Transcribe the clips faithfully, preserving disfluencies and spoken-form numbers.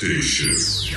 Station.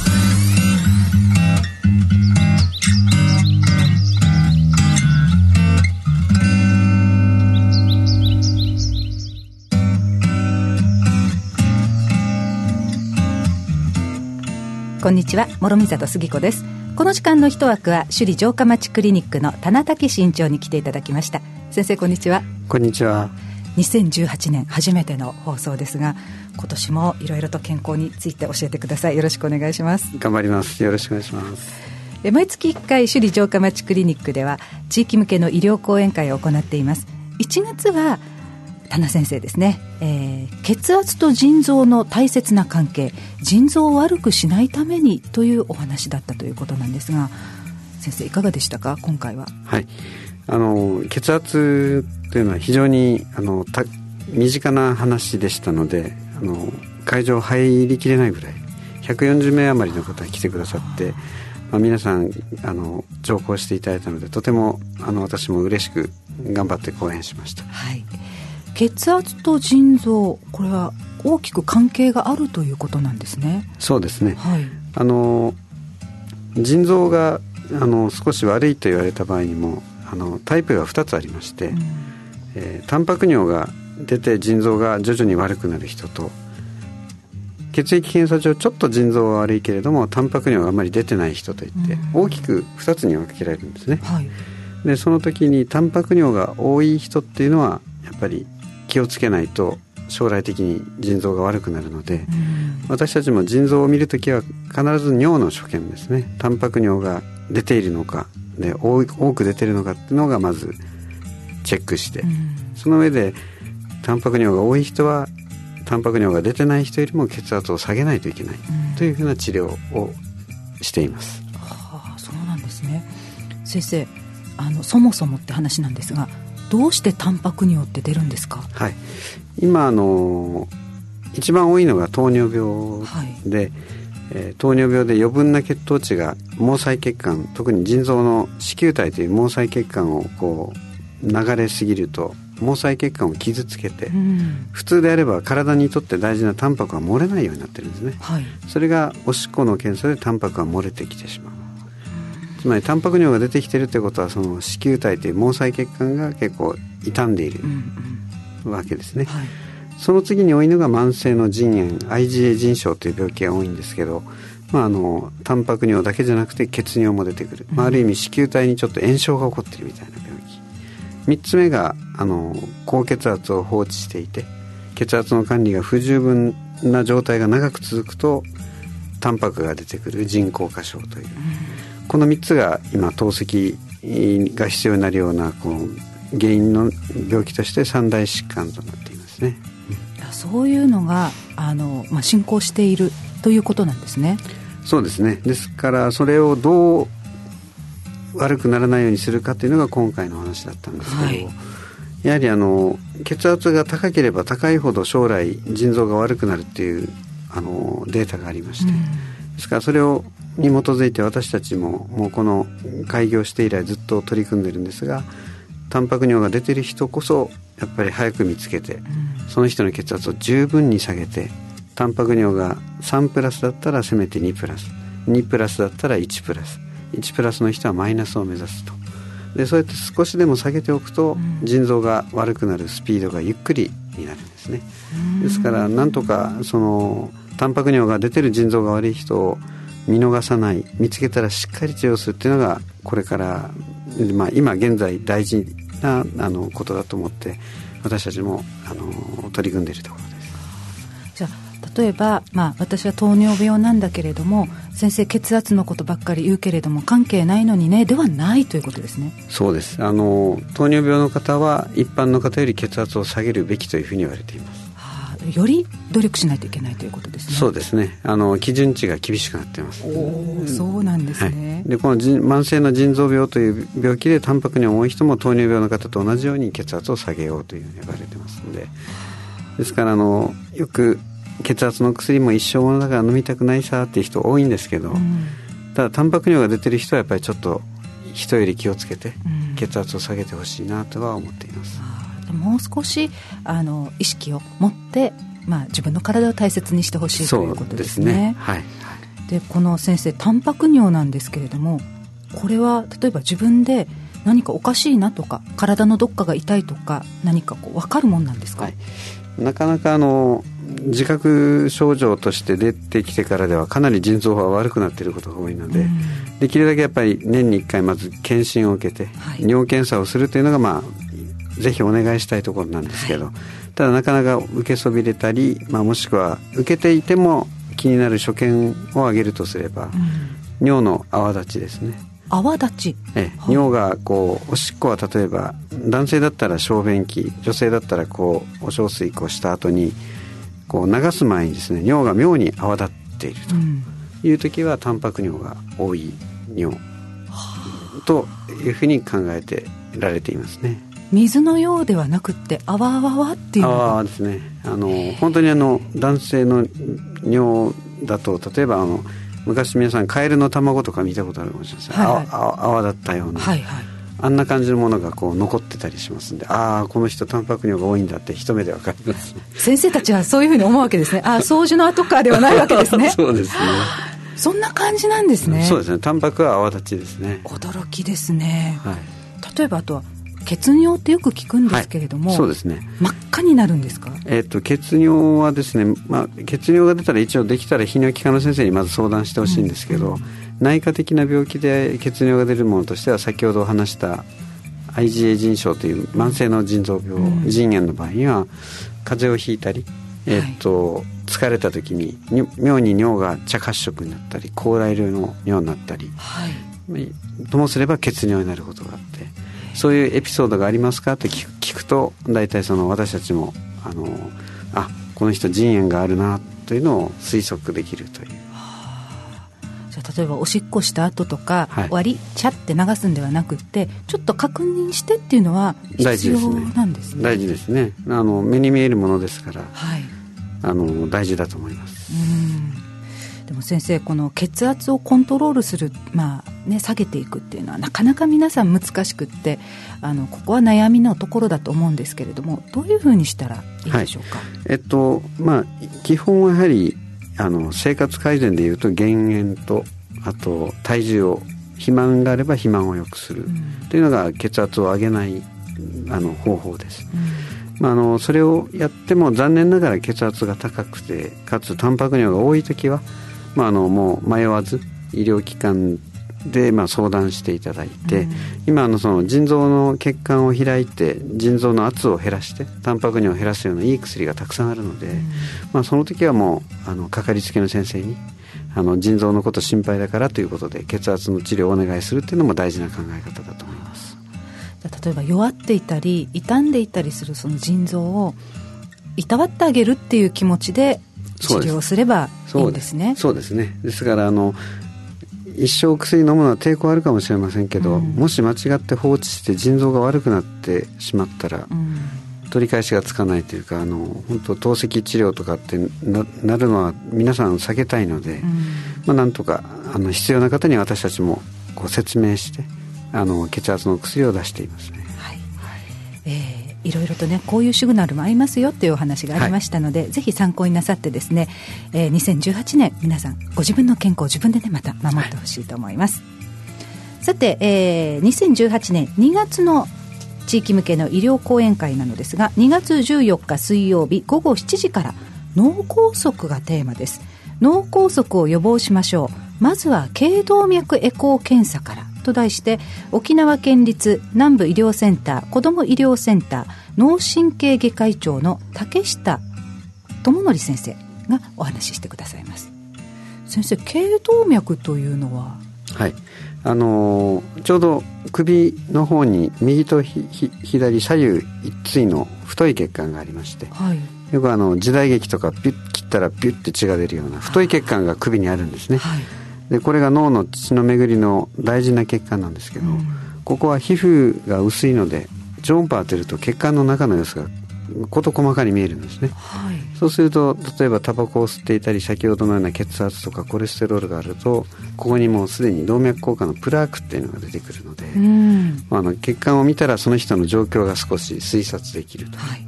こんにちは、諸見里杉子です。この時間の一枠は首里城下町クリニックの田名武院長に来ていただきました。先生、こんにちは。 こんにちは。 にせんじゅうはちねん初めての放送ですが、今年もいろいろと健康について教えてください。よろしくお願いします。 頑張ります。よろしくお願いします。 え毎月いっかい首里城下町クリニックでは地域向けの医療講演会を行っています。いちがつは田名先生ですね、えー、血圧と腎臓の大切な関係、腎臓を悪くしないためにというお話だったということなんですが、先生いかがでしたか、今回は。 はい、あの血圧というのは非常にあのた身近な話でしたので、あの会場入りきれないぐらいひゃくよんじゅうめい余りの方が来てくださって、まあ、皆さんあの乗講していただいたので、とてもあの私も嬉しく頑張って講演しました。 はい、血圧と腎臓、これは大きく関係があるということなんですね。 そうですね、 はい、 あの腎臓があの少し悪いと言われた場合にもあのタイプがふたつありまして、うんえー、タンパク尿が出て腎臓が徐々に悪くなる人と、血液検査上ちょっと腎臓は悪いけれどもタンパク尿があまり出てない人といって、うん、大きくふたつに分けられるんですね。はい、でその時にタンパク尿が多い人っていうのはやっぱり気をつけないと将来的に腎臓が悪くなるので、うん、私たちも腎臓を見るときは必ず尿の所見ですね。タンパク尿が出ているのかで 多, 多く出ているのかっていうのがまずチェックして、うん、その上でタンパク尿が多い人はタンパク尿が出てない人よりも血圧を下げないといけない、うん、というふうな治療をしています。 はあ、そうなんですね。先生、あのそもそもって話なんですが、どうしてタンパク尿って出るんですか。 はい、今あの一番多いのが糖尿病で、はいえー、糖尿病で余分な血糖値が毛細血管、特に腎臓の糸球体という毛細血管をこう流れすぎると毛細血管を傷つけて、うん、普通であれば体にとって大事なタンパクが漏れないようになってるんですね。はい、それがおしっこの検査でタンパクが漏れてきてしまう。つまりタンパク尿が出てきているということは、その糸球体という毛細血管が結構傷んでいるわけですね。うんうんはい、その次に多いのが慢性の腎炎 アイジーエー 腎症という病気が多いんですけど、まあ、あのタンパク尿だけじゃなくて血尿も出てくる、まあ、ある意味糸球体にちょっと炎症が起こっているみたいな病気。みっつめがあの高血圧を放置していて血圧の管理が不十分な状態が長く続くとタンパクが出てくる腎硬化症という、うんこのみっつが今透析が必要になるようなこの原因の病気として三大疾患となっていますね。 そういうのがあの、まあ、進行しているということなんですね。 そうですね。ですからそれをどう悪くならないようにするかというのが今回の話だったんですけど、はい、やはりあの血圧が高ければ高いほど将来腎臓が悪くなるっていうあのデータがありまして、うん、ですからそれをに基づいて私たちももうこの開業して以来ずっと取り組んでるんですが、タンパク尿が出てる人こそやっぱり早く見つけて、うん、その人の血圧を十分に下げて、タンパク尿がさんプラスだったらせめてにプラス、にプラスだったらいちプラス、いちプラスの人はマイナスを目指すと。でそうやって少しでも下げておくと、うん、腎臓が悪くなるスピードがゆっくりになるんですね。ですからなんとかそのタンパク尿が出てる腎臓が悪い人を見逃さない、見つけたらしっかり治療するっていうのがこれから、まあ、今現在大事なあのことだと思って私たちもあの取り組んでいるところです。 じゃあ例えば、まあ、私は糖尿病なんだけれども、先生血圧のことばっかり言うけれども関係ないのにね、ではないということですね。 そうです。あの糖尿病の方は一般の方より血圧を下げるべきというふうに言われています。 より努力しないといけないということですね。 そうですね。あの基準値が厳しくなっています。 お、そうなんですね。 はい、でこの慢性の腎臓病という病気でタンパク尿が多い人も糖尿病の方と同じように血圧を下げようというふうに言われてますので、ですからあのよく血圧の薬も一生ものだから飲みたくないさっていう人多いんですけど、うん、ただタンパク尿が出てる人はやっぱりちょっと人より気をつけて血圧を下げてほしいなとは思っています。 もう少しあの意識を持ってまあ、自分の体を大切にしてほしいということですね。 そうですね、はい、 でこの先生タンパク尿なんですけれども、これは例えば自分で何かおかしいなとか体のどっかが痛いとか何かこう分かるもんなんですか？ はい、なかなかあの自覚症状として出てきてからではかなり腎臓が悪くなっていることが多いので、うん、できるだけやっぱり年にいっかいまず検診を受けて、はい、尿検査をするというのが、まあ、ぜひお願いしたいところなんですけど、はい、ただなかなか受けそびれたり、まあ、もしくは受けていても気になる所見を挙げるとすれば、うん、尿の泡立ちですね。 泡立ち、 ええ、尿がこうおしっこは例えば男性だったら小便器、女性だったらこうお小水こうした後にこう流す前にですね、尿が妙に泡立っているという時は、うん、タンパク尿が多い尿というふうに考えてられていますね。 水のようではなくって泡泡泡っていうのが泡ですね。あの本当にあの男性の尿だと例えばあの昔皆さんカエルの卵とか見たことあるかもしれません、はいはい、泡, 泡だったような、はいはい、あんな感じのものがこう残ってたりしますんで、ああこの人タンパク尿が多いんだって一目で分かります、ね、 先生たちはそういうふうに思うわけですね。ああ掃除の後からではないわけですね。 そうですね。 そんな感じなんですね。 そうですね。タンパクは泡立ちですね。 驚きですね、 はい、 例えばあとは血尿ってよく聞くんですけれども、 はい、そうですね。 真っ赤になるんですか？ えー、と血尿はですね、まあ、血尿が出たら一応できたら泌尿器科の先生にまず相談してほしいんですけど、うん、内科的な病気で血尿が出るものとしては先ほど話した アイジーエー 腎症という慢性の腎臓病、うん、腎炎の場合には風邪をひいたり、えーとはい、疲れた時に妙に尿が茶褐色になったり高麗色の尿になったり、はい、ともすれば血尿になることがあって、そういうエピソードがありますかって聞く、聞くと大体その私たちもあのあこの人腎炎があるなというのを推測できるという。 じゃあ例えばおしっこした後とか、はい、割りチャって流すんではなくってちょっと確認してっていうのは必要なんですね。 大事ですね。あの目に見えるものですから、はい、あの大事だと思います。 うんでも先生この血圧をコントロールする、まあね、下げていくっていうのはなかなか皆さん難しくってあのここは悩みのところだと思うんですけれども、どういうふうにしたらいいでしょうか？はい、 えっとまあ、基本はやはりあの生活改善でいうと減塩とあと体重を肥満があれば肥満を良くする、うん、というのが血圧を上げないあの方法です。うんまあ、あのそれをやっても残念ながら血圧が高くてかつタンパク尿が多いときはまあ、あのもう迷わず医療機関でまあ相談していただいて、うん、今あのその腎臓の血管を開いて腎臓の圧を減らしてタンパク尿を減らすようないい薬がたくさんあるので、うんまあ、その時はもうあのかかりつけの先生にあの腎臓のこと心配だからということで血圧の治療をお願いするというのも大事な考え方だと思います。 例えば弱っていたり傷んでいたりするその腎臓をいたわってあげるっていう気持ちで治療すればいいんですね。 そうですね。ですからあの一生薬飲むのは抵抗あるかもしれませんけど、うん、もし間違って放置して腎臓が悪くなってしまったら、うん、取り返しがつかないというかあの本当透析治療とかって な, なるのは皆さん避けたいので、うんまあ、なんとかあの必要な方に私たちもこう説明してあの血圧の薬を出していますね。 はいはいえーいろいろとねこういうシグナルもありますよっていうお話がありましたので、はい、ぜひ参考になさってですね、えー、にせんじゅうはちねん皆さんご自分の健康を自分でねまた守ってほしいと思います、はい、さて、えー、にせんじゅうはちねんにがつの地域向けの医療講演会なのですがにがつじゅうよっか水曜日ごごしちじから脳梗塞がテーマです。脳梗塞を予防しましょう、まずは頸動脈エコー検査からと題して沖縄県立南部医療センター子ども医療センター脳神経外科医長の竹下智則先生がお話ししてくださいます。先生頸動脈というのははいあのー、ちょうど首の方に右とひひ左左右一対の太い血管がありまして、はい、よくあの時代劇とかピュッ切ったらピュッて血が出るような太い血管が首にあるんですね。はいでこれが脳の血の巡りの大事な血管なんですけど、うん、ここは皮膚が薄いので超音波当てると血管の中の様子が事細かに見えるんですね、はい、そうすると例えばタバコを吸っていたり先ほどのような血圧とかコレステロールがあるとここにもうすでに動脈硬化のプラークっていうのが出てくるので、うん、あの血管を見たらその人の状況が少し推察できると、はい、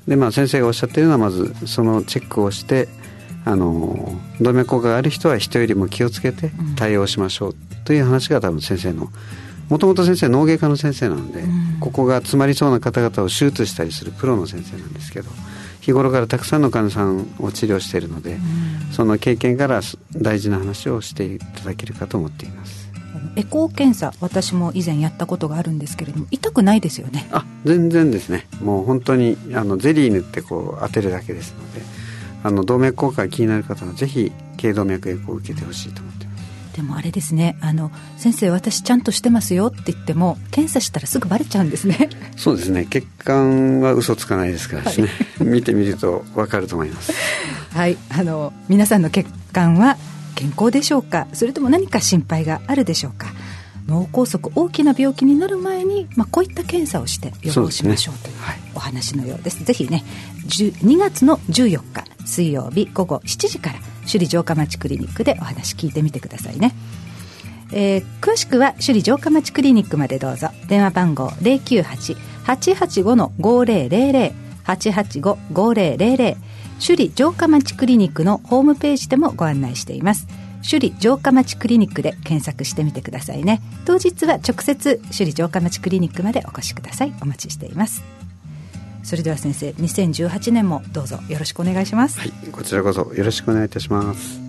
で、まあ、先生がおっしゃっているのはまずそのチェックをしてあの動脈硬化がある人は人よりも気をつけて対応しましょうという話が多分先生のもともと先生脳外科の先生なので、うん、ここが詰まりそうな方々を手術したりするプロの先生なんですけど、日頃からたくさんの患者さんを治療しているので、うん、その経験から大事な話をしていただけるかと思っています。 エコー検査、私も以前やったことがあるんですけれども、痛くないですよね。 あ、全然ですね。もう本当にあのゼリー塗ってこう当てるだけですので、あの動脈硬化が気になる方はぜひ頸動脈エコーを受けてほしいと思っています。 でもあれですね、あの先生私ちゃんとしてますよって言っても検査したらすぐバレちゃうんですね。 そうですね、血管は嘘つかないですからですね、はい、見てみると分かると思います。 はい、あの皆さんの血管は健康でしょうか、それとも何か心配があるでしょうか。脳梗塞、大きな病気になる前に、まあ、こういった検査をして予防しましょうというお話のようです。ぜひね、にがつのじゅうよっか水曜日午後しちじから首里城下町クリニックでお話聞いてみてくださいね。えー、詳しくは首里城下町クリニックまでどうぞ。電話番号 ゼロきゅうはち はちはちご ごゼロゼロゼロ はちはちご ごゼロゼロゼロ、首里城下町クリニックのホームページでもご案内しています。首里城下町クリニックで検索してみてくださいね。当日は直接首里城下町クリニックまでお越しください。お待ちしています。それでは先生、にせんじゅうはちねんもどうぞよろしくお願いします。 はい、こちらこそよろしくお願いいたします。